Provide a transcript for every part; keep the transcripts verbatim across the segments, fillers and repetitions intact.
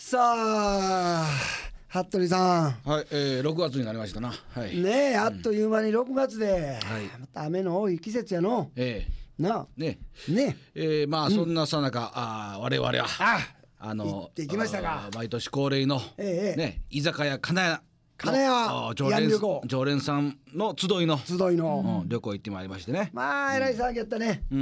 さあ服部さん、はい、えー、ろくがつになりましたな、はい、 んねえあっという間にろくがつで、うん、 はい、 また雨の多い季節やの、 えー、 なあねねえー、まあそんなさなか、うん、あ我々はああの行ってきましたか。 毎年恒例の、 ええね、居酒屋金谷金谷常連常連さんの集いの集いの、 うん、旅行行ってまいりましてね。 まあえらい騒ぎやったね。 うん、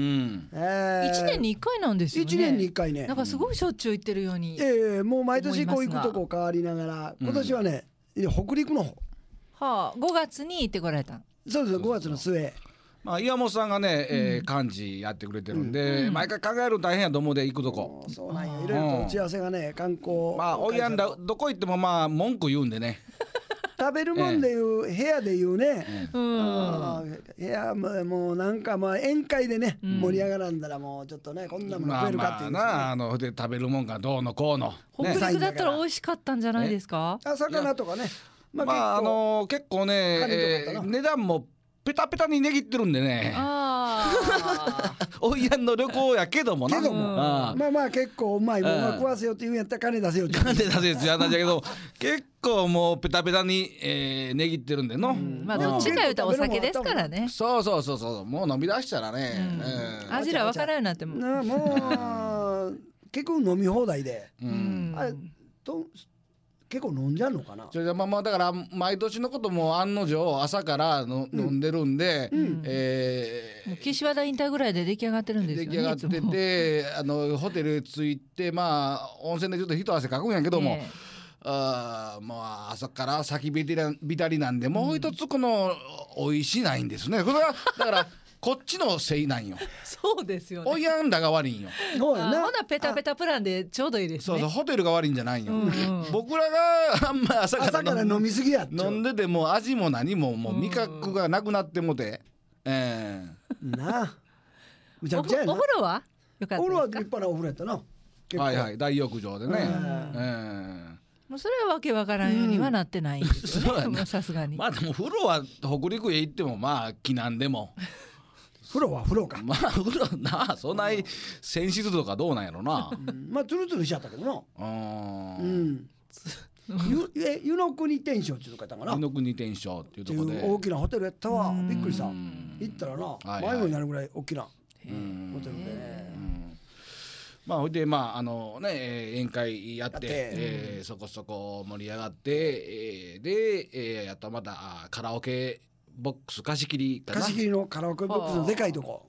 えー、いちねんにいっかいなんですよね。 いちねんにいっかいね。 なんかすごいしょっちゅう行ってるように。 ええもう毎年こう行くとこ変わりながら、今年はね、うん、北陸の方。 はあ、ごがつに行ってこられた。 そうです、ごがつの末。 まあ、岩本さんがね、えー、幹事やってくれてるんで、うん、毎回考えるの大変やと思うで行くとこ。 そうなんや、いろいろと打ち合わせがね、観光まあおいやんだどこ行ってもまあ文句言うんでね食べるもんでいう、えー、部屋でいうね、 うん、 あ部屋もうなんかまあ宴会でね、うん、盛り上がらんだらもうちょっとねこんなもの食えるかっていう、ね、 まあまあなあので食べるもんがどうのこうの、 ね、北陸だったら美味しかったんじゃないですか。 あ魚とかね、 まあ、まあ、あのー、結構ね、えー、値段もペタペタに値切ってるんでね。 あおいやんの旅行やけどもな。 けども、あまあまあ結構うまいもんが食わせよって言うんやったら金出せよって金出せよってやったんだけど結構もうペタペタに、えー、値切ってるんでの、うん、 まあどっちか言うとお酒ですからね。 そうそうそうそうもう飲み出したらね、 うん、味ら分からんようになってももう結構飲み放題で、うん、あれと結構飲んじゃうのかな。 それでまあまあだから毎年のことも案の定朝からの、うん、飲んでるんで、うんえー、もう岸和田インターぐらいで出来上がってるんですよね。 出来上がっててあのホテル着いてまあ温泉でちょっと一汗かくんやけども、えー、あまあ朝から先びたりなんでもう一つこの美味しないんですね。これはだからこっちのせいなんよ。 そうですよね。 おいやんだが悪いんよ。 そうやな。 ほなペタペタプランでちょうどいいですね。 そうそうホテルが悪いんじゃないんよ、うんうん、僕らがあんま朝から朝から飲みすぎやっ飲んでても味も何ももう味覚がなくなってもて、えー、なあむちゃくちゃやな。 お風呂はよかったですか。 お風呂は立派なお風呂やったな。 はいはい大浴場でね、えーもうそれはわけわからんようにはなってないんですよね。さすがに。 まあでも風呂は北陸へ行ってもまあ気なんでも風呂は風呂か。 まあ風呂なあそんなに泉質とかどうなんやろな、 うん、まあツルツルしちゃったけどな。 あうんゆえ湯の国天正っていうとこやったかな。 湯の国天正っていうところで大きなホテルやったわ。びっくりした。行ったらな、 はいはい、 迷子になるぐらい大きなホテルでね。 まあほいでまああのね宴会やって、えー、そこそこ盛り上がって、えー、で、えー、やったまたカラオケボックス貸し切りかな。 貸し切りのカラオケボックスのでかいとこ、 うん、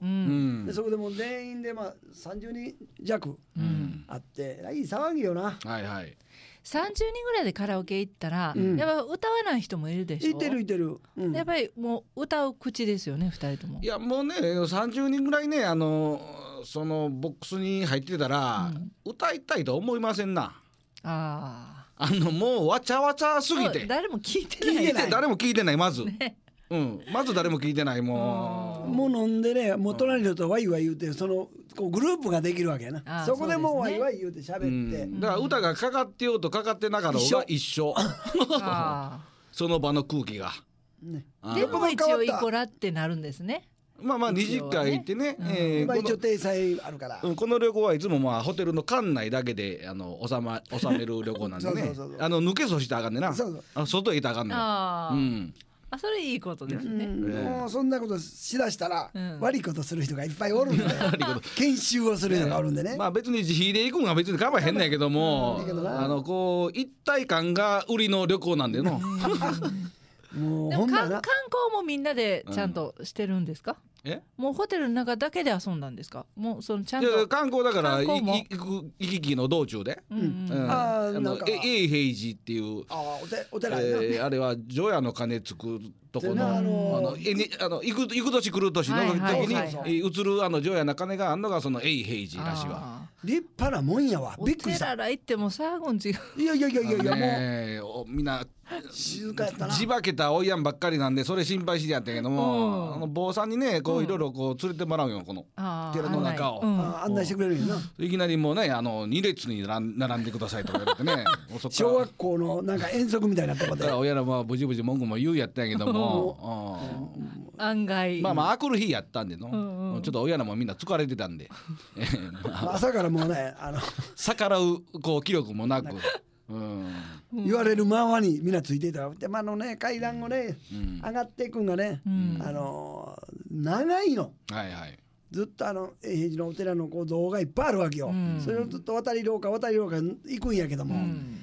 でそこでもう全員でまあさんじゅうにん弱あって、うん、いい騒ぎよな。 はいはい。 さんじゅうにんぐらいでカラオケ行ったら、うん、やっぱ歌わない人もいるでしょ。 いてるいてる、 うん、やっぱりもう歌う口ですよねふたりとも。 いやもうねさんじゅうにんぐらいねあのそのボックスに入ってたら、うん、歌いたいと思いませんな。 ああのもうわちゃわちゃすぎて誰も聞いてない。 聞いてない誰も聞いてないまず、 ねうん、まず誰も聞いてないもうもう飲んでねもう隣の人とワイワイ言うてそのこうグループができるわけやな。そこでもうワイワイ言うて喋って、うん、 だから歌がかかってようとかかってなかろうが一緒その場の空気が、 ね、でも一応イコラってなるんですね。 まあまあにじかい行ってね、 うんえー、まあ一応体裁あるから、 うん、この旅行はいつもまあホテルの館内だけであの収ま収める旅行なんでねそうそうそうそうあの抜けそしたらあかんねんな。そうそうあ外へ行ったらあかんねん。 あ、うん、あそれいいことですね、うんうん、もうそんなことしだしたら、うん、悪いことする人がいっぱいおるんで研修をする人がおるんでね、 まあ別に自費で行くんは別に構わへんねんけども、うん、あのこう一体感が売りの旅行なんでのもうでも観光もみんなでちゃんとしてるんですか、 うん、えもうホテルの中だけで遊んだんですか。もうそのちゃんといや観光だから行き来の道中で、うんうん、ああの永平寺っていうあおてお寺、 えー、あれは除夜の鐘つくとこのあのあのえねあの行く行く年来る年の時に、はいはいはい、移るあの除夜の鐘があんのがその永平寺らしいわ。 立派なもんやわ。びっくりした。 お寺ら行ってもサーゴン違う。 いやいやいやいやいや、 ね、もうみんな静かやったな。 じばけたおいやんばっかりなんでそれ心配してやったけども、あの坊さんにねこういろいろこう連れてもらうよこの寺の中を、 うん、案内してくれるよな。 いきなりもうねあのに列に並んでくださいとか言われてね小学校のなんか遠足みたいになったことで親らもブジブジ文句も言うやったんやけども案外まあまああくる日やったんでの、うんうん、ちょっと親らもみんな疲れてたんで朝からもうねあの逆らうこう気力もなくうん、 言われるままにみんなついていた。でもあのね階段をね、 うん、 上がっていくんがね、 うん、 あの長いの。 はいはい。 ずっとあの永平寺のお寺のこう動画がいっぱいあるわけよ、うん、それをずっと渡り廊下渡り廊下行くんやけども、うん、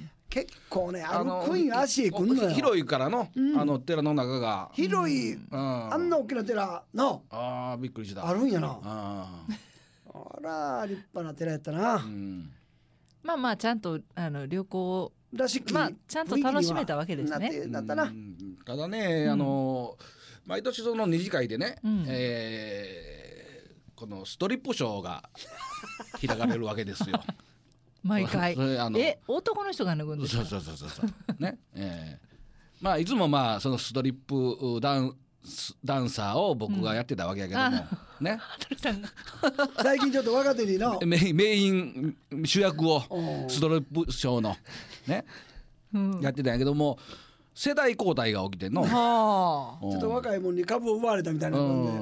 結構ね歩くん足へ来んのよ。 広いからの、うん、あの寺の中が広い、うん、あんな大きな寺のあーびっくりした。 あるんやな。ああら立派な寺やったな、うん、 まあまあちゃんとあの旅行らしき、 まあ、ちゃんと楽しめたわけですね。 なったな。 ただね、あの毎年その二次会でね、 うん、 えーこのストリップショーが開かれるわけですよ毎回え男の人が脱ぐんですか。 そうそうそうそうね、えー、まあいつもまあそのストリップダンダンサーを僕がやってたわけやけども、うん、ね最近ちょっと若手にのメ, メイン主役をストリップショーのね、うん、やってたんやけども世代交代が起きてんの、はあ、ちょっと若いもんに株を奪われたみたいな感じで、うん、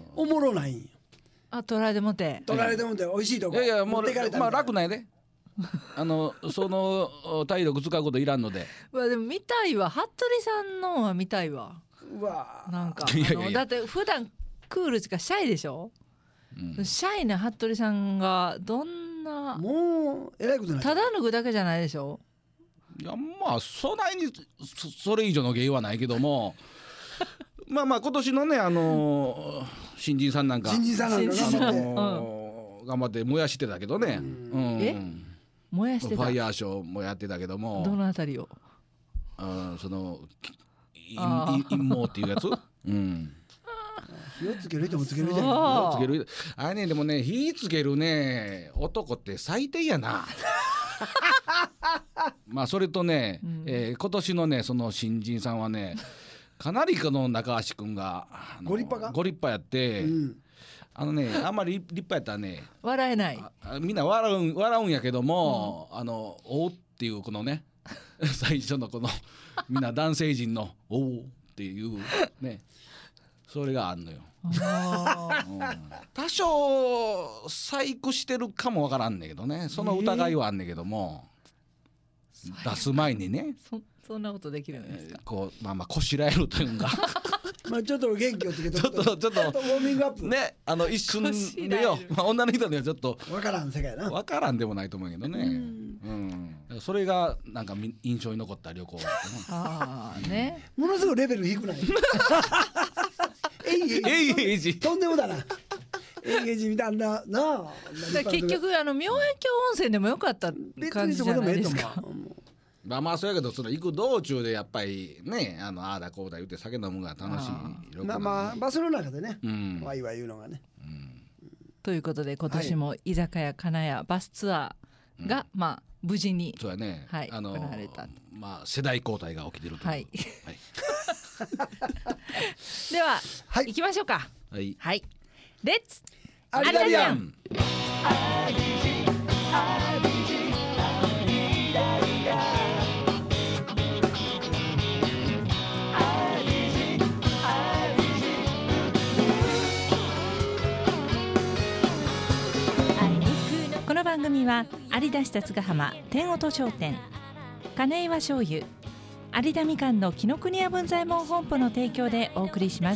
おもろないんよ。 あ、取られてもて取られてもて美味しいとこいやいやもうまあ楽なんやであのその体力使うこといらんのでまあでも見たいわ服部さんのは見たいわ。 うわなんかいやいやいやだって普段クールしかシャイでしょ、うん、シャイな服部さんがどんなもうえらいことないただ脱ぐだけじゃないでしょ。 いやまあそないに そ, それ以上の芸はないけどもまあまあ今年のねあのー、新人さんなんか新人さんなんか頑張って、 あのー、頑張って燃やしてたけどね、うん、 え燃やしてたファイヤーショーもやってたけどもどのあたりをあその陰謀っていうやつ、うん、 火をつける人もつけるじゃん。火をつけるあれねでもね火つけるね男って最低やなまあそれとね、うんえー、今年のねその新人さんはねかなりこの中橋くんがご立派かご立派やって、うん、あのねあんまり立派やったらね笑えないみんな笑うん笑うんやけども、うん、あのおうっていうこのね最初のこのみんな男性陣のおうっていうねそれがあんのようん、多少細工してるかもわからんねんけどねその疑いはあんねんけども、えー、出す前にねそ, そんなことできるんですか、 えー、こうまあまあこしらえるというかまあちょっと元気をつけてちょっとちょっとウォーミングアップねあの一瞬でよ、まあ、女の人にはちょっとわからん世界なわからんでもないと思うけどね、うんうん、それがなんか印象に残った旅行だったねあーねものすごいレベル低くないえいえいじとんでもだなえいえいじみたいななあ結局あの妙遠峡温泉でもよかった感じじゃないですか。 まあまあそうやけどその行く道中でやっぱりねあのああだこうだ言って酒飲むのが楽しいまあまあバスの中でね、うん、ワイワイ言うのがね、うん、 ということで今年も居酒屋金谷バスツアーが、うん、まあ無事に、 そうやね、 はい、 あのー、 行われたまあ世代交代が起きてるという、 はいはい、では、はい、行きましょうか。 はい、 はい、レッツアリダリアン。 この番組は有田市立ヶ浜天音商店金岩醤油有田みかんの紀ノ国屋文左衛門本舗の提供でお送りします。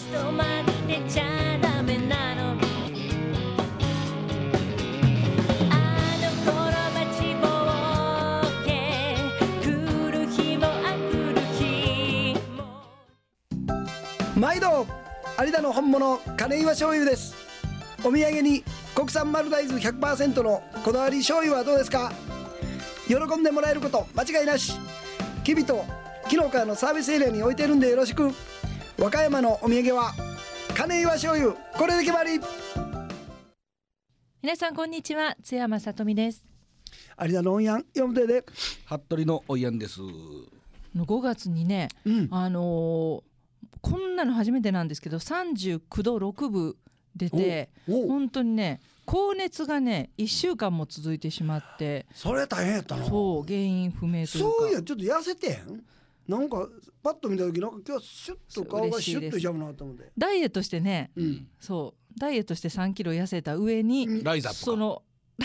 毎度有田の本物金岩醤油です。お土産に国産丸大豆 ひゃくパーセント のこだわり醤油はどうですか。喜んでもらえること間違いなし。きびと昨日からのサービスエリアに置いてるんでよろしく。和歌山のお土産は金岩醤油、これで決まり。 皆さんこんにちは、津山さとみです。 有田のおんやんよんてで服部のおんやんです。 ごがつにね、うん、あのー、こんなの初めてなんですけどさんじゅうきゅうどろくぶ出て本当にね高熱がねいっしゅうかんも続いてしまって、 それ大変やったの。 そう原因不明というか。 そういやちょっと痩せてんなんかパッと見た時なんか今日シュッと顔がシュッとしちゃうなと思ってダイエットしてね、うん、そうダイエットしてさんキロ痩せた上にライザップその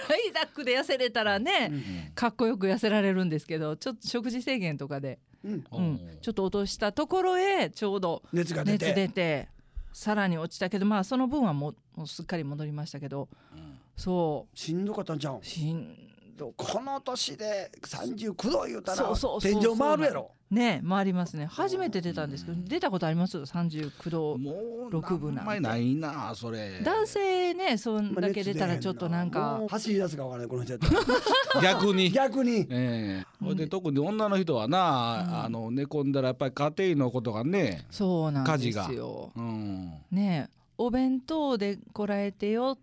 イザックで痩せれたらね、 うんかっこよく痩せられるんですけど、ちょっと食事制限とかで、 うんうん、ちょっと落としたところへちょうど熱が出て熱出てさらに落ちたけど、まあその分はもう、もうすっかり戻りましたけど、そしんどかったんちゃうんうしんどこの年でさんじゅうきゅうど言うたらそうそうそう天井回るやろ。 ね回りますね。初めて出たんですけど、出たことありますさんじゅうきゅうど。 もうろくぶなんてあんまりないなそれ。 男性ねそんだけ出たらちょっとなんか、 もう走り出すか分からないこの人やったら逆に。 逆にええほいで特に女の人はな、あの寝込んだらやっぱり家庭のことがね、 そうなんです家事よ。 うん、 ねお弁当でこらえてよって、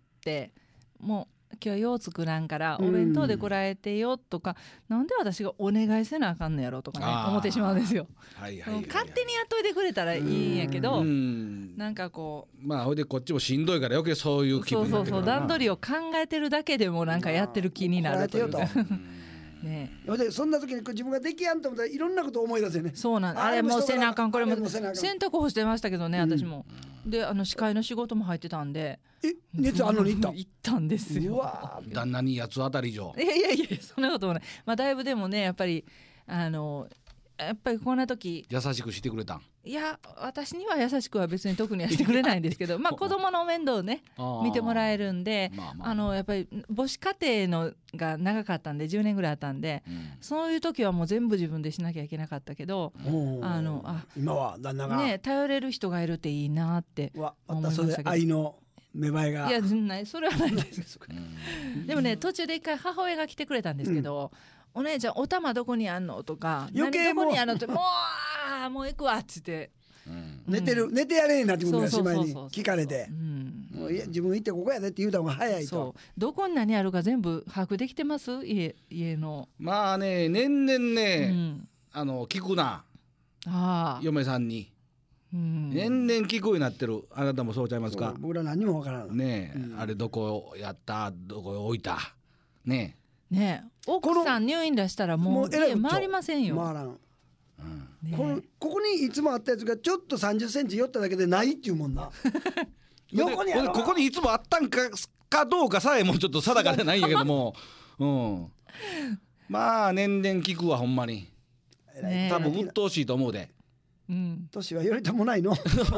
もう今日はよう作らんからうんお弁当でこらえてよとか、なんで私がお願いせなあかんのやろとかねあー思ってしまうんですよ。 はいはいはいはい、 勝手にやっといてくれたらいいんやけど、 うんなんかこうまあほいでこっちもしんどいから余計そういう気そうそうそう分になってくるな。 段取りを考えてるだけでもなんかやってる気になるというかこらえてよね。 ほいでそんな時に自分ができやんと思ったらいろんなことを思い出すよね。 そうなんああれもれもせなあかんこれもあれもせなあかん洗濯干してましたけどね、 うん私も。であの司会の仕事も入ってたんでえ熱あんのに行った行ったんですうよ。 わ旦那に八つ当たり以上。 いやいやいやそんなこともない。まあだいぶでもねやっぱりあのやっぱりこんな時、 優しくしてくれたん。 いや私には優しくは別に特にはしてくれないんですけどまあ子供の面倒をね見てもらえるんで、 まあまああのやっぱり母子家庭のが長かったんでじゅうねんぐらいあったんで、 うんそういう時はもう全部自分でしなきゃいけなかったけど、 おーあのあ今は旦那がね頼れる人がいるっていいなってうわま思いましたけどたそれで愛の芽生えがいやないそれはないですうんでもね途中で一回母親が来てくれたんですけど、お姉ちゃんお玉どこにあんのとか余計もう何どこにあんのってもうあーもう行くわっつって、 うん寝てる、寝てやれんなってことがしまいにそうそうそうそう聞かれてうんもういや自分行ってここやでって言うた方が早いとそうどこに何あるか全部把握できてます家家の、 まあね年々 うね、 ん、 あの聞くなああ、 嫁さんに、 うん、 年々聞くようになってる。あなたもそうちゃいますかそう僕ら何もわからんねえ、 うんあれどこやったどこ置いたねね奥さん入院出したらもうもうえらいこっちゃ家回りませんよ、 回らんえ、うんねこのここにいつもあったやつがちょっとさんじゅっセンチ寄っただけでないっていうもんな横にあるほんでここにいつもあったんかかどうかさえもちょっと定かでないんやけども、うん、まあ年々聞くわほんまに。 ね多分鬱陶しいと思うで。 うん、 年はよりともないの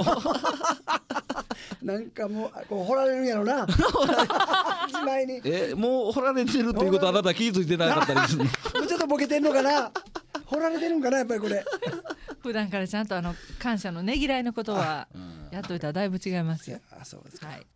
なんかもうこう掘られるんやろなしまいにえもう掘られてるっていうことはあなた気づいてなかったりするのもうちょっとボケてんのかな掘られてるんかなやっぱりこれ普段からちゃんとあの感謝のねぎらいのことはやっといたらだいぶ違いますよ。 あそうですかはい。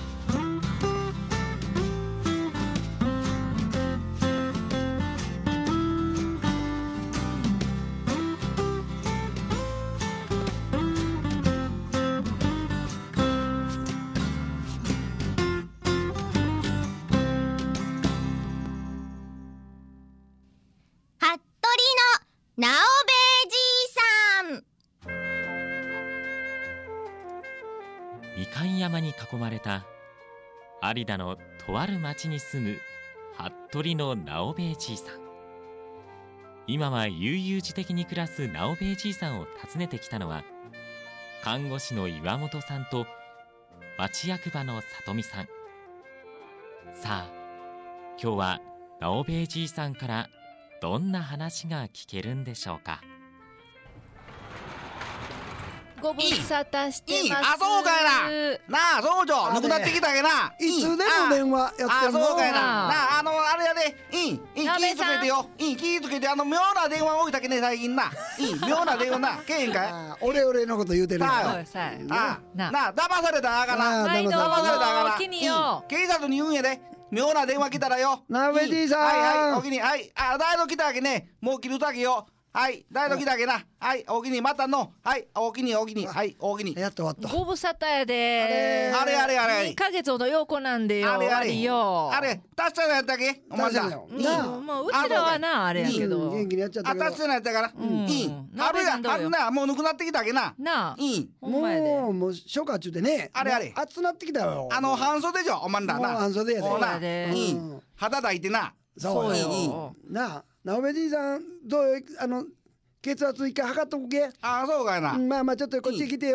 服部の直兵衛じいさん。 みかん山に囲まれた有田のとある町に住む服部の直兵衛じいさん。今は悠々自適に暮らす直兵衛じいさんを訪ねてきたのは看護師の岩本さんと町役場の里美さん。さあ今日は直兵衛じいさんからどんな話が聞けるんでしょうか。 ご無沙汰していいます。 あそうかいななあ総長なくなってきたけないつでも電話やってるのあそうかいなあなああのあれやでいいいいなべさん気ぃつけてよいい気ぃつけてあの妙な電話置いたけね最近ないい妙な電話なけえへんかいあオレオレのこと言うてるんはやそうよさあななあ騙されたらあかんなあ毎度騙された騙されたらあかんなお気によいい警察に言うんやで妙な電話来たらよなべじいさんはいはいお気にはいあ大度来たわけねもう切るたけよはい大度来たわけなはいお気にまたのはいお気にお気にはいお気にやっと終わったご無沙汰やであれあれあれあれにかげつほどようこなんでよあれあれ悪いよあれ達者なやったっけお前さん達者うんなあもううちらはなあれやけどうん元気にやっちゃったけどあ達者なやったからんいいなあれがべさんどうよあんなもうなくなってきたわけななあいいほんまやでもうもう初夏中でねあれあれもう暑なってきたよあの半袖じゃおまんらもうな半袖やでもうなそうやでいいうん肌抱いてなそうよいいいいなあ直べじいさんどうよあの血圧一回測っとくけあそうかいなうんまあまあちょっとこっち来てよ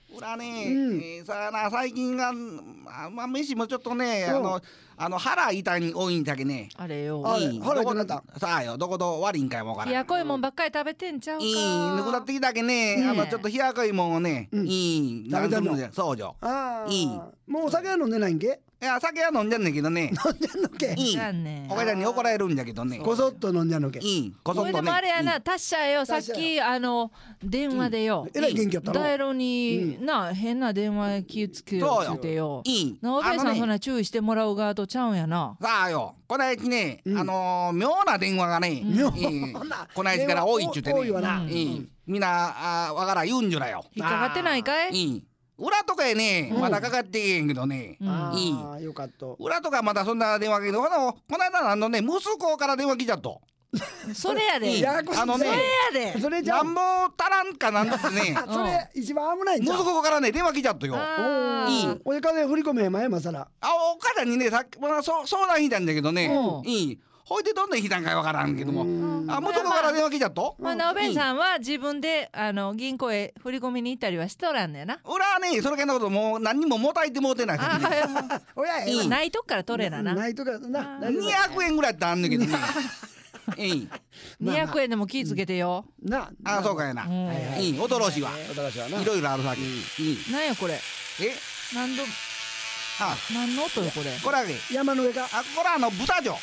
裏ね、 うんえーさあな最近があまあ飯もちょっとね、 うんあのあの腹痛い多いんだけね。 あれよあれいい腹痛なったどこさあよどこと悪いんかいもわからん。 冷やこいもんばっかり食べてんちゃうかいいぬくなってきたけね、 ねえあのちょっと冷やかいもんをね、 うんいい食べてんのなんするじゃそうじゃ。 ああいいもうお酒は飲んでないんけいや酒は飲んじゃんねんけどね。 飲んでんのけいいじゃあねお母ちゃんに怒られるんじゃけどね。 こそっと飲んじゃんのけいいこそこれでっとね。 もあれやな、達者よ、さっ達者きあの電話でよ、 えらい元気やったのダイロに、な変な電話気をつけようってよ。 いいなおべえさん、 あのねそんな注意してもらう側とちゃうんやな。 さあよこないきね、 うんあのー妙な電話がね、 妙いいなこないきから多いっちゅうてね。 多いわな、 うんいいみんなあわからん言うんじゃらよ。 引っかかってないかい？ いい裏とかへね、 うんまだかかってへんけどね。 うんあいいあよかった裏とかまだそんな電話けど、このこの間あのね息子から電話来ちゃっと。 それやで。 いいややこしいあのねそれやで。 それじゃあなんぼ足らんかなんですね。 あそれ一番危ないんじゃん息子からね電話来ちゃっとよ。 あーいいお金振り込めへんまえまさらあお母ちゃんにねさっき、まあ、そ相談引いたんだけどね。 うんいいほいでどんな引いたんかわからんけども。 うんあ息子から電話来ちゃっと。 まあ、なおべえさんは自分であの銀行へ振り込みに行ったりはしとらんねやな。 俺はねそれ系のこともう何にももたいてもうてないあ先に。 あ、もう親ええわいいないとこから取れなな。 ないとかなあー大丈夫にひゃくえんぐらいってあんねんけどね。いいにひゃくえんでも気ぃつけてよ。 なあそうかやな。 うんはいはいいい驚しは驚しはないろいろあるさき。いいなんやこれ。 え何度あ何の音よこれ。 これあげ山の上かあこれあの豚じょ。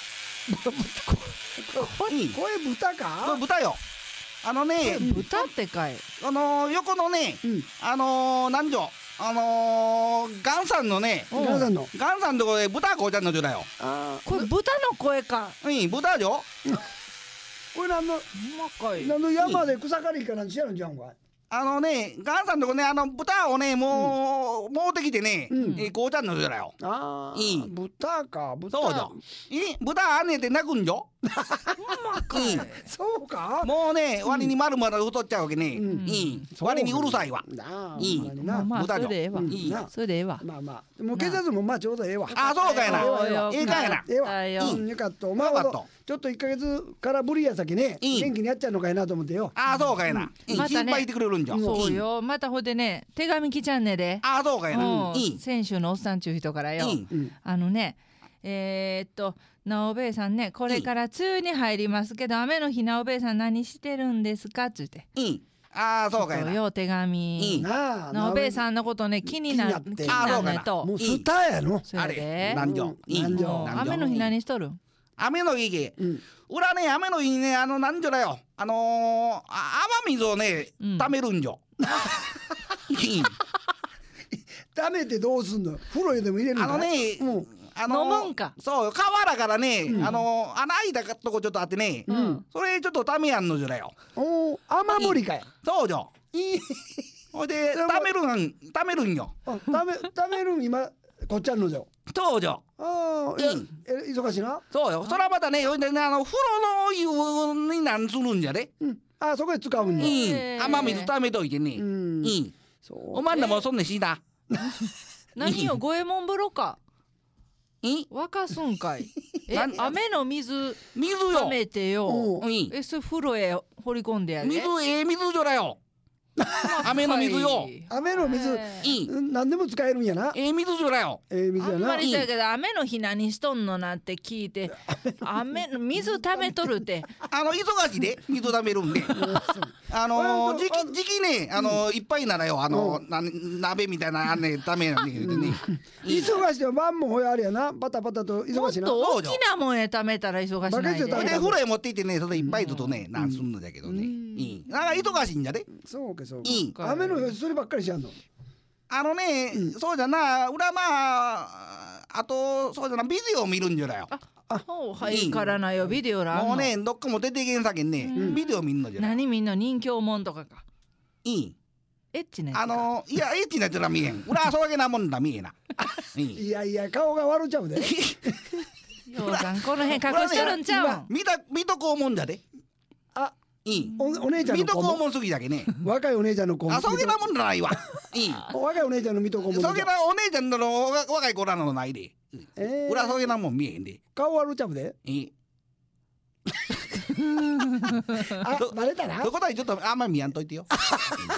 いいこれ豚これか豚よ。あのね豚ってかい。 あの横のねうんあのなんじょあのー、ガンさんのねうんガンさんのガンさんのとこで豚こうちゃんのじょだよ。 あーこれ豚の声か。 うん豚じょ。 これなんのうまかい。 なんの山で草刈りかなんしやるんじゃんかあのねガンさんのとこねあの豚をねもうもうてきてねうんえこうちゃんのじょだよ。 ああいい豚か豚そうじょ。いい豚あんねんて泣くんじょ。 うまかい。 いいそうかもうね割に丸々太っちゃうわけね。 うんいい割にうるさいわ。 なあいいほんまになまあまあ豚じょそれでええわ。 うんいいなそれでええわ。 まあまあもう警察もまあちょうどええわあそうかやな。 よええかやな。 ええわだようんよかったお前ほどよかったちょっといっかげつからぶりやさきねいい元気にやっちゃうのかいなと思ってよあそうかやな。いいまたね心配してくれるんじゃ。 そういい。 よ。またほんでね、手紙来ちゃんねで。 あそうかやな。 うんいい。 先週のおっさんちゅう人からよ。 いい。 うんあのね、えー、っとなおべえさんね、これから梅雨に入りますけど、雨の日なおべえさん何してるんですかっつって。 いい。あそうかやな。 そうよ手紙。 いいなあなおべえさんのことね気にな気になって気になるねとも。うスターやのそれあれで。 何条。いい。 何条もう何条雨の日何しとるん？ 雨の日け。 うん裏ね雨の日にねあのなんじょだよ。あのー、あ雨水をねうん溜めるんじょ。いい。 ダメってどうすんの風呂でも入れるのかあのねうんあのー飲むんかそう川だからね、 うんあのー、穴開いたとこちょっとあってね、 うんそれちょっとためやんのじゃだよ。 おー雨漏りかやそうじゃ。 いいほいでそれもためるんためるんよ。 あダメダメるん今こっちゃんのじゃそうじゃ。 ああいやいいえ忙しいなそうよ。それはまたねほいでねあの風呂の湯になんするんじゃで。 うんあそこで使うんやいいへー雨水ためといてね。 うんいい。 そうお前らもそんなんしな。 何よ五右衛門風呂か。 いい。 沸かすんかい。えなん雨の水水よ。 溜めてよ。 おいい。 えそれ風呂へ掘り込んでやで。 水ええ水じゃだよ。雨の水よ。 雨の水へーいい。 うん何でも使えるんやなええ水じゃだよ。 ええ水やなあんまりそうやけど雨の日何しとんのなんて聞いて雨の水溜めとるってあの忙しいで水ためるんで。あのー、時期時期ねあのー、いっぱいならよあのー、な鍋みたいなあんねためやねん言うてね。いい。 忙しいよ晩もほやあれやなパタパタとも忙しいなっと大きなもんへ溜めたら忙しないでバケツで溜めたで風呂へ持って行ってねそれいっぱいずつねなんすんのじゃけどね。 うんいい。なんか忙しいんじゃで。 そうかそうかいい。 雨の日そればっかりしやんのあのね、そうじゃな裏まああとそうじゃなビデオ見るんじゃだよ。 ほうはいからなよビデオらあんのもうねどっかも出てけんさけんね、 うんビデオ見んのじゃない。 何みんな人形もんとかかいい。 エッチなやつかあのいやエッチなやつら見えん。裏はそわけなもんだ見えな。いい。 いやいや顔が悪ちゃうでようさんこの辺隠してるんちゃうん見た見とこうもんじゃで。 あいい。 おお姉ちゃん見の子もとこうもんすぎだけね。 若いお姉ちゃんの子もあそげなもんじゃないわ。いい。 若いお姉ちゃんの見とこもそげなお姉ちゃんの若若い子らのないで。 えー裏そげなもん見えへんで。 顔悪ちゃうでいい。 あバレたなそこだけちょっとあんまり見やんといてよ。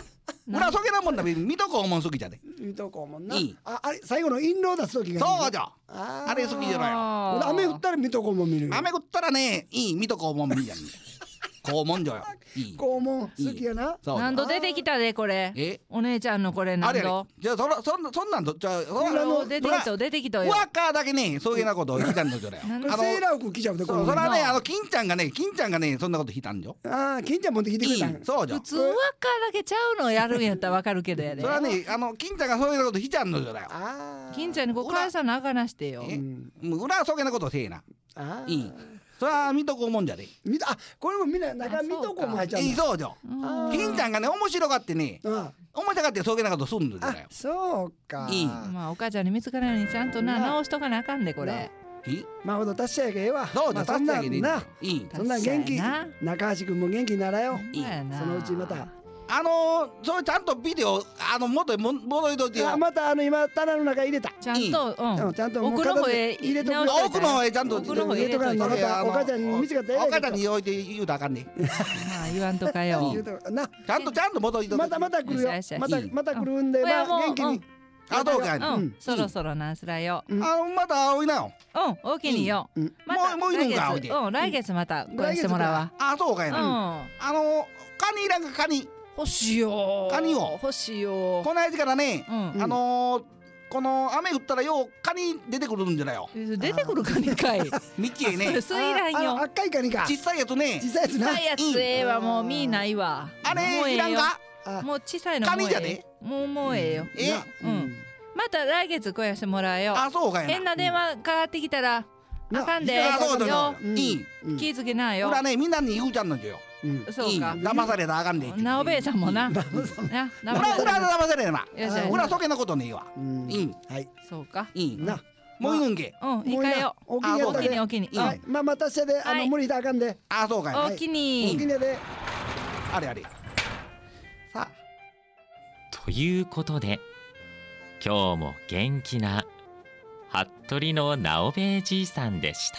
裏そげなもんだ水戸黄門好きじゃで。 水戸黄門な。 いいああれ最後の印籠出す時がいい。 そうじゃ。 ああれ好きじゃないよ。 あー雨降ったら水戸黄門見るよ。 雨降ったらね、いい水戸黄門見るやん。黄門じゃよ。いい。 黄門好きやな。 そうじゃ何度出てきたでこれ。 え、 お姉ちゃんのこれあれやね何度。 じゃあそらそんなそんなんとじゃあそ裏の出てきた出てきたよ。 ワッカーだけねそういうなことを聞いたんだじゃよ。 なんこれセーラー服着ちゃうでこれ。 そうそらねあの金ちゃんがね金ちゃんがねそんなこと聞いたんじょ。 ああ金ちゃん持ってきてくれたん。 いいそうじゃ普。通輪っかだけちゃうのやるんやったらわかるけどやでそれはねあの金ちゃんがそういうこと聞いちゃんのじゃだよ。 ああ。 金ちゃんにこう返さなあかなしてよ。 えうんもう裏そげなことせえな。 ああ。 いい。それは水戸黄門じゃで。 みあこれもみんな中水戸黄門入っちゃうんだ。 いいそうじゃ。 うん金ちゃんがね面白がってねあ面白がってそうげなことすんのじゃあだよ。 そうか。 いいまあお母ちゃんに見つからないようにちゃんとな直しとかなあかんでこれ。 いい。 まあほど達者やけええわ。 そうじゃ。 まあそんな立つだけでいいな。 いい。 そんな元気達者や中橋君も元気にならよ。 いいほんまやなそのうちまた。 あのー、それちゃんとビデオあの元へも戻りといてよ。 あまたあの今棚の中入れた。 ちゃんとううんんちゃんともう奥の方へ入れとく直しとい奥の方へちゃんと奥の方へ入れといて入れとかんなまたお母ちゃんに見つかったらえらいお母ちゃんに置いて言うたらあかんね。 まあ言わんとかよ言うとかな。 ちゃんとちゃんと戻りといて。 またまた来るよよしよし。 またいいまた来るんでうんまあほやもううん元気に。 あどうかいな。 ううんんそろそろなんすらようんあのまたおいなよ。 うんおきにようんまたもうもういるんかおいで来月うん来月またこれしてもらうわあそうかいな。 うんあのカニいらんかカニ。 欲しいよカニを欲しいよこの間からねうんあのーこの雨降ったらようカニ出てくるんじゃないよ。 出てくるかにかいミッキーそれね。 スイランああよ赤いカニか。 小さいやつね。 小さいやつな小さいやつええわもう見ないわあもうええよれいらんか。 あもう小さいのもうええカニじゃでもうもうええよえなうんまた来月来やしてもらうよあそうかいな。 変な電話かかってきたらなあかんであそうだよそうだ。いい。 うん気ぃつけなよ裏ねみんなに言うちゃんのじゃよ。 うんそうかいい騙されたらあかんで。 なおべえさんもななな裏裏で騙されるな。 よしよし裏そげなことねえわ。 うんいいはいそうかいい。 なもういるんけ。 うんいいかよおおきにやったでおきにおきにはいまあまたしてであはいの無理したらあかんであそうかいな。 おきおにきにやであれあれ。さあ。 ということで今日も元気な服部の直兵衛じいさんでした。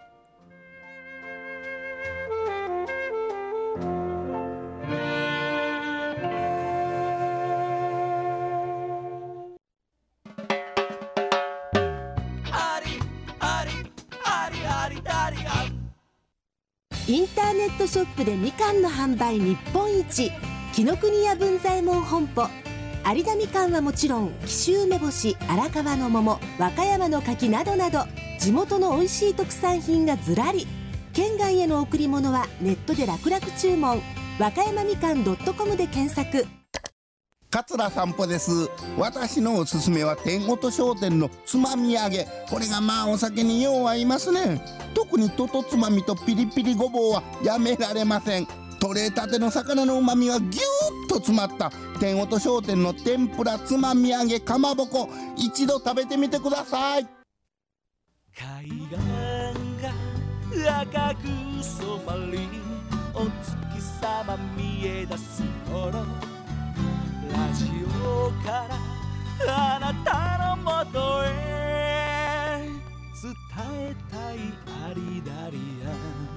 インターネットショップでみかんの販売日本一紀ノ国屋文左衛門本舗有田みかんはもちろん紀州梅干し、荒川の桃、和歌山の柿などなど地元の美味しい特産品がずらり。県外への贈り物はネットで楽々注文和歌山みかん .com で検索。 桂散歩です。私のおすすめは天音商店のつまみ揚げ。これがまあお酒によう合いますね。特にととつまみとピリピリごぼうはやめられません。取れたての魚のうまみがぎゅーっと詰まった天音商店の天ぷらつまみ揚げかまぼこ、一度食べてみてください。 海岸が赤く染まりお月様見え出す頃ラジオからあなたのもとへ伝えたいアリダリア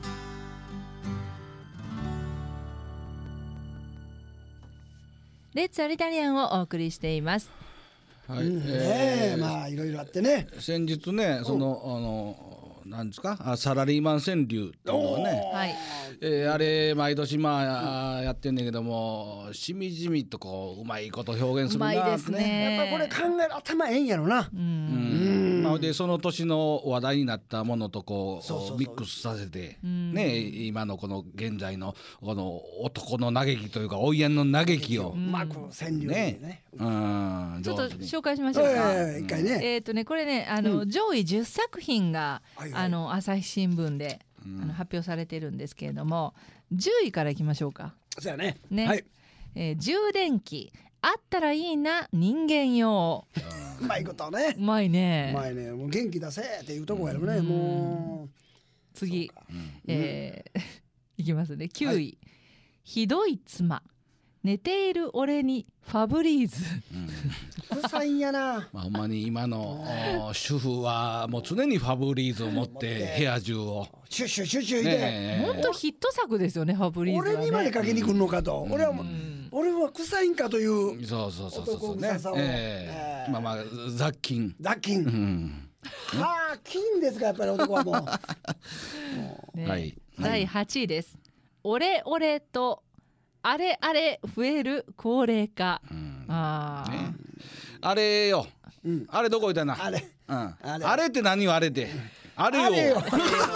レッツアリタリアンをお送りしています。 はい。 うんねえーえまあいろいろあってね先日ねそのあのなんですかあサラリーマン川柳っていうのをね、 はい。 えーあれ毎年まあ、あーやってんねんけどもしみじみとこううまいこと表現するなうまいですね。 やっぱこれ考える頭ええんやろなう。 うんんまあ、でその年の話題になったものとこうそうそうそうミックスさせて、 んね今のこの現在のこの男の嘆きというかお家の嘆きをうまく川柳でねねうんちょっと上手に紹介しましょうか。 ええ一回ねえっ、とねこれねあの、上位じゅっさく品が、 はいはいあの朝日新聞で、 うんあの発表されてるんですけれどもじゅういからいきましょうか。 そうやねねはいえー充電器あったらいいな人間用。 うまいことねうまいうね。 まいねもう元気出せっていうとこやろねも次、 うんえーいきますねきゅうい、 はいひどい妻寝ている俺にファブリーズ。 う臭いんやなまあ、ほんまに今のお主婦はもう常にファブリーズを持って部屋中をシュッシュッシュッシュッいてね本当ヒット作ですよねファブリーズはね。 俺にまでかけに来るのかと俺はもううん俺は臭いんかというそうそうそうそうそうね男臭さを。 えええーまあまあ雑菌。 雑菌。 うん。 はあ、菌ですかやっぱり男はもう。 ねはいだいはちいです。オレオレとあれあれ増える高齢化。 うんああ、 ねあれよ。 うんあれどこ行ったな。 あれ。 うん。 あれあれって何よあれって。あれあれよよ。。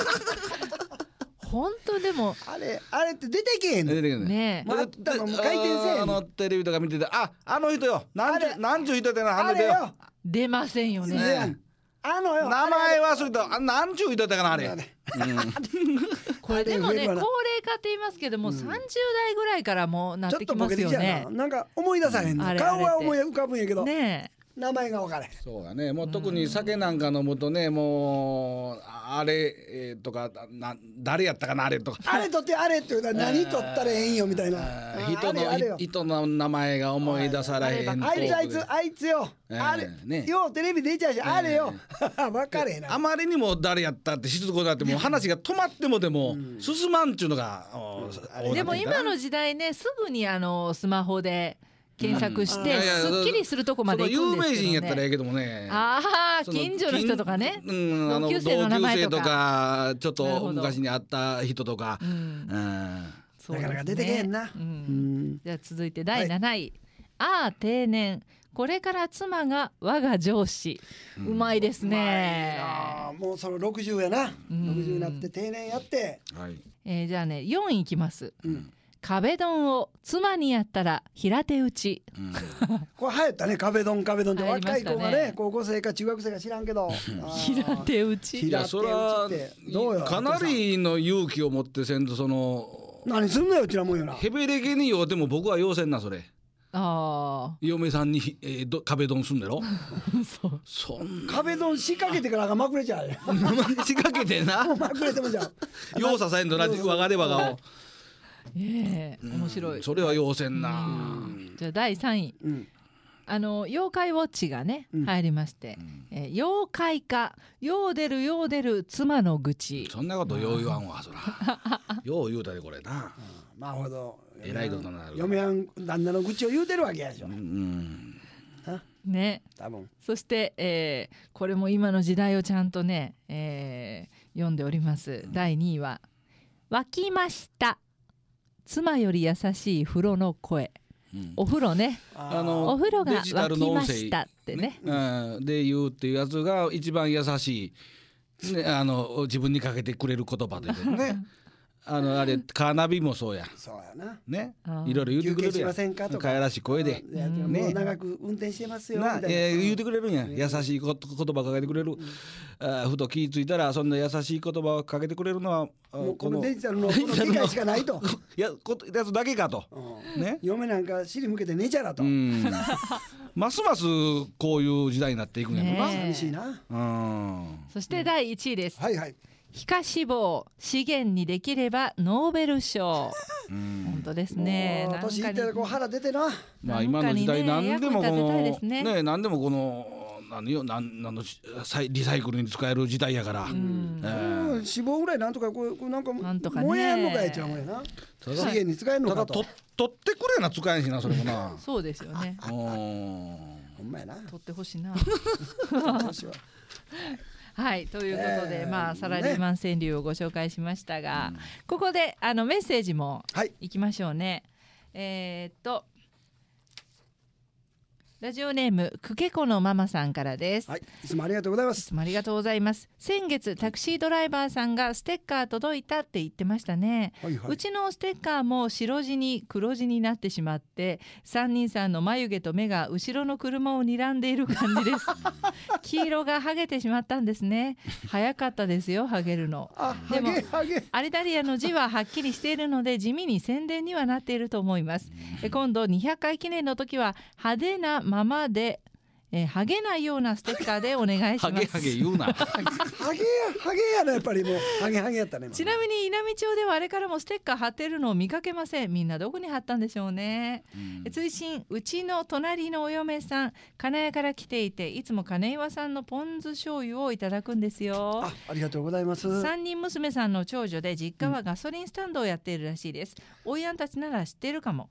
本当でもあれあれって出てけへんの。 出てくるね。 ねまあ多分回転せえへんあのテレビとか見てて、あ、あの人よ。何十あれ何十人やな、ああれよの人よ。。 出ませんよね。 ねあのよ。 名前忘れた。あ、何十人やったかなあれ。 あれこれでもね高齢あれ増えるわな化って言いますけども、さんじゅう代ぐらいからもうなっちょってとボきますよケてきちゃうねな。。なんか思い出さへんの。 あれ顔はあれって思い浮かぶんやけどね名前が分からへん。 そうだね。もう特に酒なんか飲むとね、もうああれ、えーとかな誰やったかなあれとか。 あれとってあれって言うたら何取ったらええんよみたいな。 ああー人のあれあれよ人の名前が思い出されへんと。 あいつあいつあいつよ。 えーあれねようテレビ出ちゃうしあれよ。分かれへんな。 あまりにも誰やったってしつこくなってもう話が止まってもでも進まんっちゅうのが、おえ。でも今の時代ねすぐにあのスマホで検索してうんいやいやすっきりするとこまで行くんですけどね。 その有名人やったらええけどもね。 ああその近所の人とかね。 近うん、あの同級生の名前とか同級生とかちょっなるほどと昔に会った人とか、 うんうんそうですねなかなか出てけへんなううんん。 じゃあ続いてだいなないい、ああ定年これから妻が我が上司、うまいですね。 あーもうそのろくじゅうやな。ろくじゅうになって定年やって。 はい。 えーじゃあねよんいいきます、 うん壁ドンを妻にやったら平手打ち。 うんこれ流行ったね壁ドン壁ドンって流行りま若いしたね子がね高校生か中学生か知らんけど。あー平手打ち。 平いやそれは手打ちってどうよかなりの勇気を持ってせんとその何すんのようちらもんよな。 ヘベレケにようても僕は要せんなそれ。 あ嫁さんに、えー、ど壁ドンすんだろ。 あそうそんな壁ドン仕掛けてからがまくれちゃうよ。 仕掛けてな。 まくれてもじゃう。 よう支えんとな我がれ我がを。 ええ面白い。 それは要せんな。 じゃあだいさんい、 うん。 あの妖怪ウォッチがね、 うん入りまして、えー妖怪化よう出るよう出る妻の愚痴。 そんなことよう言わんわそら。よう言うたでこれな。 まあほど。 えらいことになる嫁はん旦那の愚痴を言うてるわけやでしょう。ん。 ね。 多分。 そして、えーこれも今の時代をちゃんとね、えー読んでおりますだいにいは沸きました妻より優しい風呂の声。 うんお風呂ね、 あのお風呂がデジタル沸きまの音声したってね。 うん、で言うっていうやつが一番優しい、ね、あの自分にかけてくれる言葉ということね。あのあれカーナビもそうやそうやな。 ねあーいろいろ言うて休憩しくれるやませんかとか。 かやらしい声でいやもう長く運転してますよみたな、 いな。 えー言うてくれるんや優しいこと言葉かけてくれる、あーふと気ぃついたらそんな優しい言葉をかけてくれるのはあもうこのデジタルのデジタルの理解しかないと。 いやことやつだけかとうんね嫁なんか尻向けて寝ちゃらとう。んますますこういう時代になっていくんやろな、 ね寂しいな。 うんそしてだいいちいです、 はいはい。 皮下脂肪資源にできればノーベル賞。 うん本当ですね。 もうなんかに年いってこう腹出てな。 まあ今の時代なんかにね何でもこ役に立てたいのですねね何でもこの何よ何何のサイリサイクルに使える時代やから、 んえうんー脂肪ぐらいなんとかこうこうなんかなんとかね燃えやんのかいっちゃうもんやな。 た資源に使えんのかとただと。取ってくれな使えんしなそれもなそうですよね。 うんほんまやな。 取ってほしいな。 私ははい、ということで、 えーまあサラリーマン川柳をご紹介しましたが、ここであのメッセージもはい。 いきましょうね。えーっとラジオネームくけこのママさんからです。 はい。いつもありがとうございまいす。 つもありがとうございます。先月タクシードライバーさんがステッカー届いたって言ってましたね。 はいはいうちのステッカーも白地に黒地になってしまって三人さんの眉毛と目が後ろの車を睨んでいる感じです黄色が剥げてしまったんですね。早かったですよ剥げるの。 あ、 でもハゲハゲ。 アリダリアの字ははっきりしているので地味に宣伝にはなっていると思います。え今度にひゃっかい記念の時は派手なままでえー、ハゲないようなステッカーでお願いします。 ハゲハゲ言うなハゲやハゲやなやっぱりもうハゲハゲやったね。今ちなみに稲美町ではあれからもステッカー貼ってるのを見かけません。みんなどこに貼ったんでしょうね。 うんえ追伸うちの隣のお嫁さん金谷から来ていていつも金岩さんのポン酢醤油をいただくんですよ。 あ、ありがとうございます。 三人娘さんの長女で実家はガソリンスタンドをやっているらしいです。おいやんたちなら知っているかも。 あ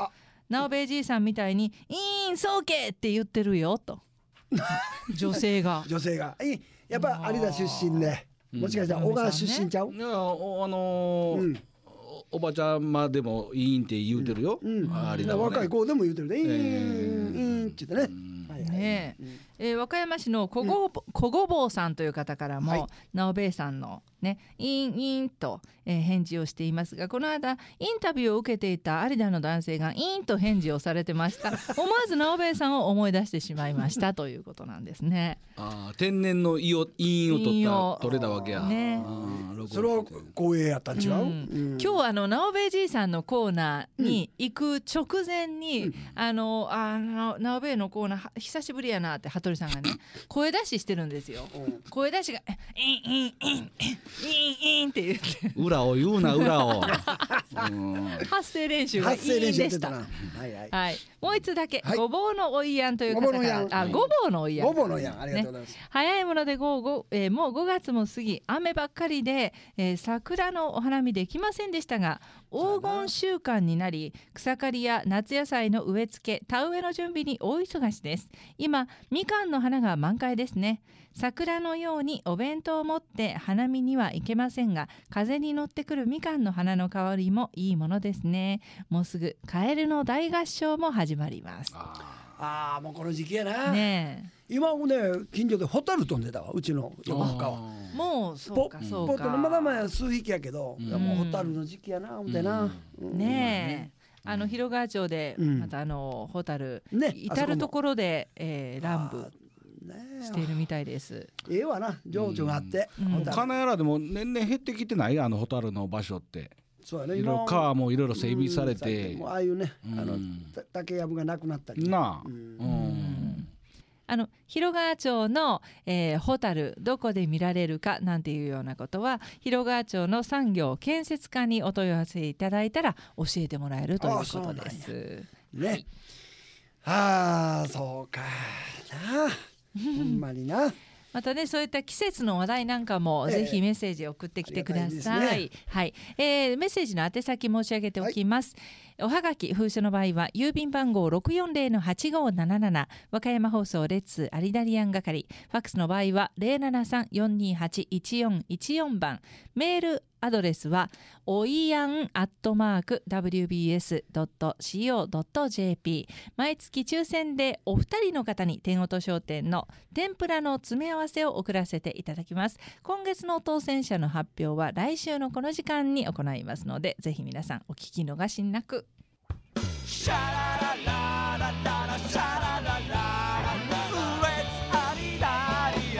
直兵衛じいさんみたいにいいんそうけって言ってるよと女性が女性がいやっぱ有田出身で、もしかしたら小川出身ちゃう、 いやおあのーうんおばちゃまでもいいんって言うてるよ、 うんあれだわね若い子でも言うてるね、いいん、 えーいいんって言ってね、はいはいねええー和歌山市の小ご,、小ごぼうさんという方からも、 はい直兵衛さんのねインインと、えー返事をしていますが、この間インタビューを受けていた有田の男性がインと返事をされてました。思わず直兵衛さんを思い出してしまいましたということなんですね。 あ天然の胃を陰を取陰ったを取れたわけや、 ねあーそれは光栄やったん違う、 うんうん今日あの直兵衛じいさんのコーナーに行く直前に、 うんあのあの直兵衛のコーナーは久しぶりやなって羽鳥さんがね声出ししてるんですよ。 うん声出しが「インインインインイン」って言って裏を言うな裏を、うん発声練習がいい発声練習やでしたってたな。はいはい、 はい、もう一つだけ、 はいごぼうのおいやんという方かごぼうのやんら、あ、ごぼうのおいやん。 ごぼうのやんありがとうございます、 早いものでごご、えーもうごがつも過ぎ雨ばっかりで、えー桜のお花見できませんでしたが、黄金週間になり草刈りや夏野菜の植え付け田植えの準備に大忙しです。今みかんの花が満開ですね。桜のようにお弁当を持って花見には行けませんが、風に乗ってくるみかんの花の香りもいいものですね。もうすぐカエルの大合唱も始まります。 ああもうこの時期やな、 ね今もね近所でホタル飛んでたわ、うちの横須賀はえ、もうそうポかそうか。 ポットのまだまだ数匹やけど、 うんいやもうホタルの時期やな思ってな、うんねえ、あの広川町でうんまたあのホタル、 ね至る所で、えー、乱舞ねしているみたいです。 ええわな情緒があって、 うんホタル金谷でも年々減ってきてないあのホタルの場所ってそうやねいろいろ川もいろいろ整備されうんてもうああいうね、 うんあのた竹やぶがなくなったりなあ、 ううんんあの広川町の、えー、ホタルどこで見られるかなんていうようなことは広川町の産業建設課にお問い合わせいただいたら教えてもらえるということであす。 ね、ああそうかなほんまになまたねそういった季節の話題なんかも、 ええぜひメッセージ送ってきてくだありがたさい。 いですはい、えーメッセージの宛先申し上げておきます。おはがき封書の場合は郵便番号 ろくよんぜろのはちごーなななな 和歌山放送レッツアリダリアン係、ファックスの場合は ゼロななさん よんにはち いちよんいちよん 番、メールアドレスはおいやんアットマーク ダブリュービーエスドットシーオードットジェーピー、 毎月抽選でお二人の方に天音商店の天ぷらの詰め合わせを送らせていただきます。今月の当選者の発表は来週のこの時間に行いますので、ぜひ皆さんお聞き逃しなく。 シャララララララシャラララララレッツアリダリ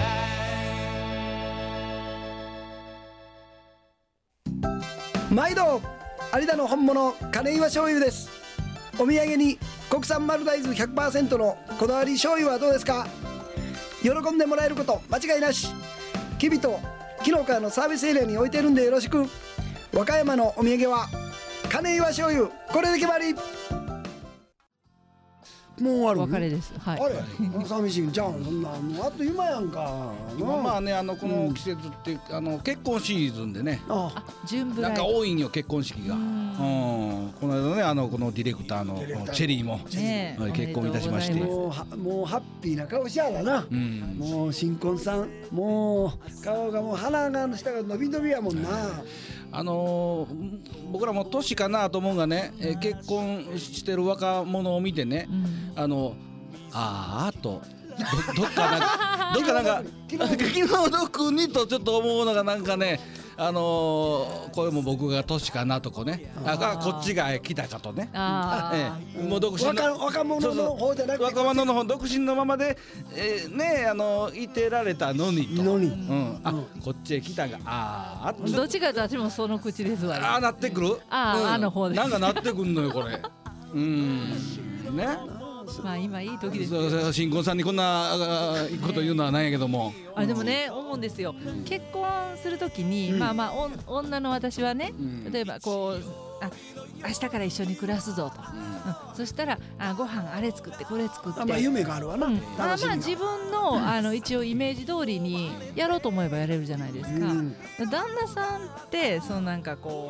エ毎度有田の本物金岩醤油です。お土産に国産丸大豆 ひゃくパーセント のこだわり醤油はどうですか。喜んでもらえること間違いなし。きびと昨日からのサービスエリアに置いてるんでよろしく。和歌山のお土産は金岩醤油、これで決まり。もう終わるお別れです。はい。 あれ寂しいんちゃうんそんなもうあっという間やんかまあまあねねあのこの季節って、あの結婚シーズンでねああ、順ブライなんか多いんよ結婚式が。 ううんんこの間ねあのこのディレクターのディレクターのチェリーも、 ねえはい結婚いたしましておめでとうございもうはもうハッピーな顔しやがな、 うんもう新婚さんもう顔がもう鼻が下が伸び伸びやもんな。 あのー僕らも年かなと思うがね、えー結婚してる若者を見てね、 うんあのあーとどどっかなんかどっかなんか気の毒にとちょっと思うのがなんかね、あのーこれも僕が年かなとかね、ああこっちが来たかとね、 あええもう独身の若若者の方じゃなくて若者の方独身のままで、えーねあのいてられたのにと、 のにうん、あこっちへ来たがあーあどっちかと私もその口ですわ。 あーなってくるあーうんあの方ですなんかなってくんのよこれうんねまあ今いい時ですよ。 そうそう新婚さんにこんなあーこと言うのはないんやけども、 あでもね思うんですよ。結婚するときに、まあまあおん女の私はね、 うん例えばこうあ明日から一緒に暮らすぞと、うんそしたらあご飯あれ作ってこれ作って、 あまあ夢があるわな、 うんまあ楽しみがまあ自分のあの一応イメージ通りにやろうと思えばやれるじゃないですか。 うん旦那さんってそのなんかこう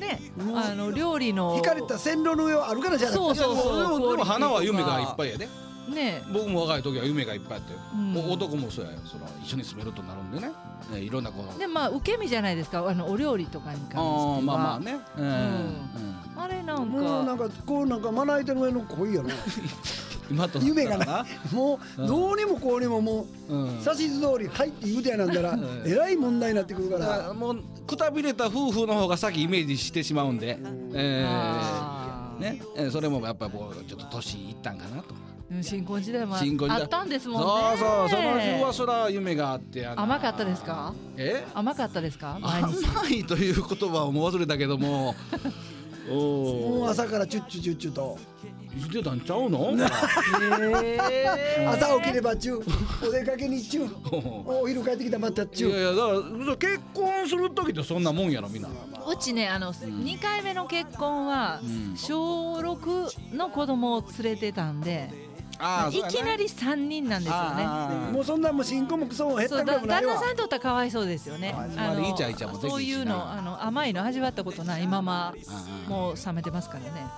ね、あの料理の引かれた線路の上を歩かなじゃない。 そうそうそう。 でもでも花は夢がいっぱいやで。 ね、 僕も若い時は夢がいっぱいあったよ、 うん、 もう男もそうやよ。その一緒に住めるとなるんでね、ね、いろんなこうでまあ受け身じゃないですか、あのお料理とかに関しては。 あまあまあね、うんうん、 あれなんかもうなんかこうなんかまな板の上の恋やな今と夢がないもうどうにもこうにももう、うん、指図通りはいって言うてやなんだらえらい問題になってくるからもうくたびれた夫婦の方が先イメージしてしまうんで、うんえーね、それもやっぱりもうちょっと年いったんかなと。 新婚時代もあったんですもんね。 そうそう、その日はそら夢があって。 甘かったですか？ え？ 甘かったですか？ 甘いという言葉をもう忘れたけどももう朝からチュッチュチュッチュと言ってたんちゃうの？ 朝起きればチュお出かけにチュお昼帰ってきたらまたチュ。 いやいやだから結婚する時ってそんなもんやろみんな。 うちねあの、うん、にかいめの結婚は、うん、しょうろくの子供を連れてたんで。あいきなりさんにんなんですよね。 もうそんなもう新婚もクソも減ったくらいもないわ。 旦那さんにとったらかわいそうですよね。 あのイチャイチャもできるしな。 そういうのあの甘いの味わったことないままもう冷めてますからね。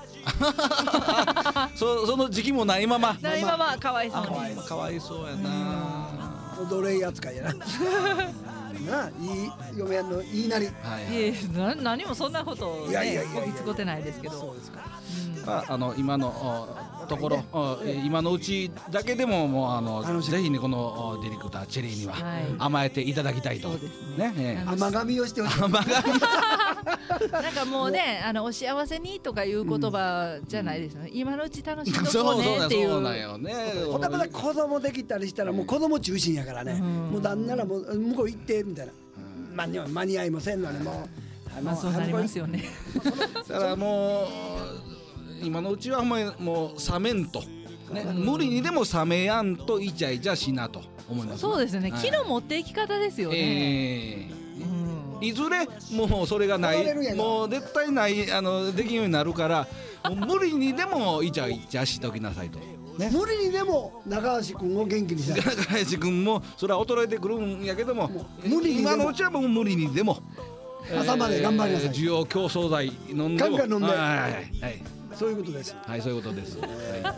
そ, その時期もないまま。 ないままかわいそうに。 かわいそうやな。 奴隷扱いやな。な、いい嫁やんの言いなり。 はいいやな何もそんなことねこぎつこてないですけど。そうですか。 まああの今のところ、ね、今のうちだけでももうあのぜひねこのディレクターチェリーには甘えていただきたいと、はい、ねね甘噛みをしてほしい。 甘噛みなんかもうねあのお幸せにとかいう言葉じゃないですよね、うん、今のうち楽しんどこうねっていう。 そうなんよね。 ほたまた子供できたりしたらもう子供中心やからね、うん、もう旦那らもう向こう行ってみたいな、うん、間に間に合いもせんのにもうまあそうなりますよね。 だからもう今のうちはもう冷めんと、ね、無理にでも冷めやんとイチャイチャしなと思います、ね、 そうですね、はい、気の持っていき方ですよね、 えーうん、いずれもうそれがないもう絶対ないあのできんようになるからもう無理にでもイチャイチャしておきなさいと、 ね、無理にでも中橋君を元気にしない。 中橋君もそれは衰えてくるんやけども無理に今のうちはもう無理にでも朝まで頑張りなさい、 えー、需要競争剤飲んでもガンガン飲んで、 はいはいはい、 そういうことです。 はい、そういうことです。はい、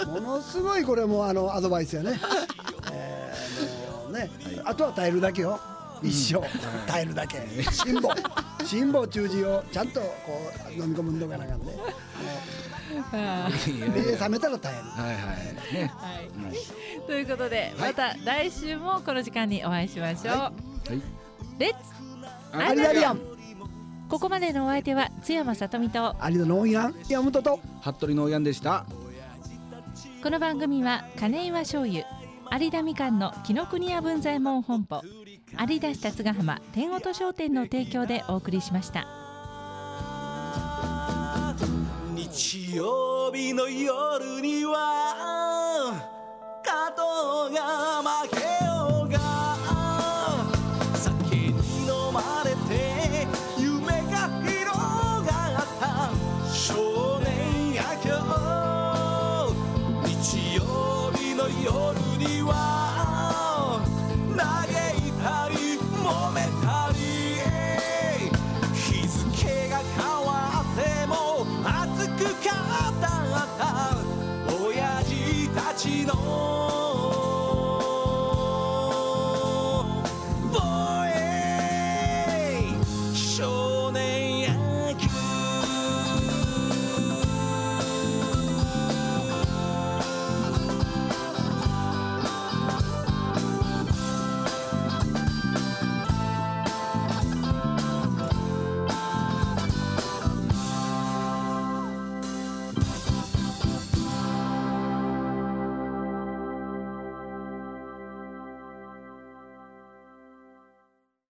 ものすごいこれもあのアドバイスやね。えー、もうね、はい、あとは耐えるだけよ。一生、うん、耐えるだけ。辛抱、辛抱中耳をちゃんとこう飲み込むんどかなあかんで。目覚めたら耐える。 はいはいね。 はい。ということで、また来週もこの時間にお会いしましょう。はい。はい、レッツアリダリアン。 ここまでのお相手は津山さとみと有田のオンヤン山本と服部のオンヤンでした。 この番組は金岩醤油有田みかんの紀ノ国屋文左衛門本舗有田市辰ヶ浜天音商店の提供でお送りしました。 日曜日の夜には